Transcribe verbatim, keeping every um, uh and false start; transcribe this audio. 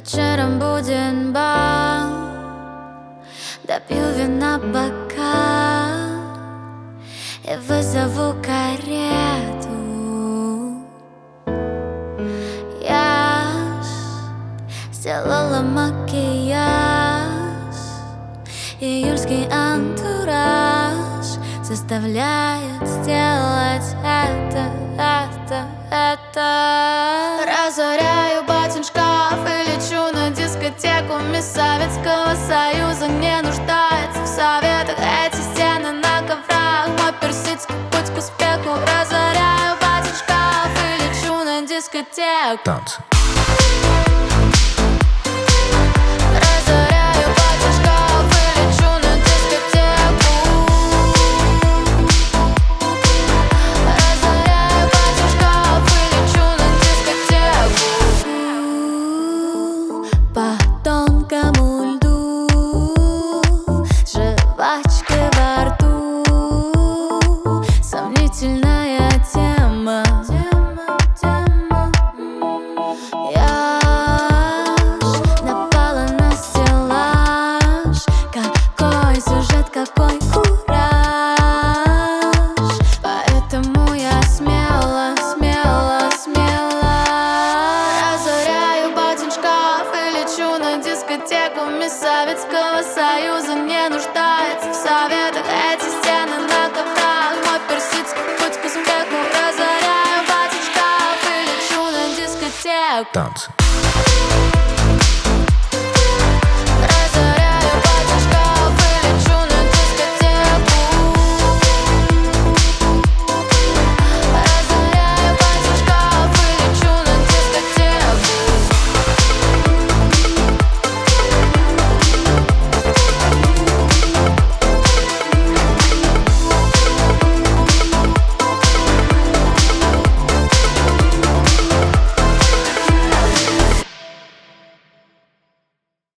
Вечером будет бал, допью вина бокал и вызову карету. Я сделала макияж, июльский антураж заставляет сделать это, это, это. Разоряю батин шкаф и лечу на дискотеку. Мисс Советского Союза не нуждается в советах. Эти стены на коврах, мой персидский путь к успеху. Разоряю батин шкаф и лечу на дискотеку. Танцы. Сомнительная тема, тема, тема. Я ж напала на стеллаж. Какой сюжет, какой кураж. Поэтому я смело, смело, смело разоряю батин шкаф и лечу на дискотеку. Мисс Советского Союза не нуждается в советах. Эти стены на коврах, мой персидский путь к успеху. Разоряю батин шкаф и лечу на дискотеку. Танцы.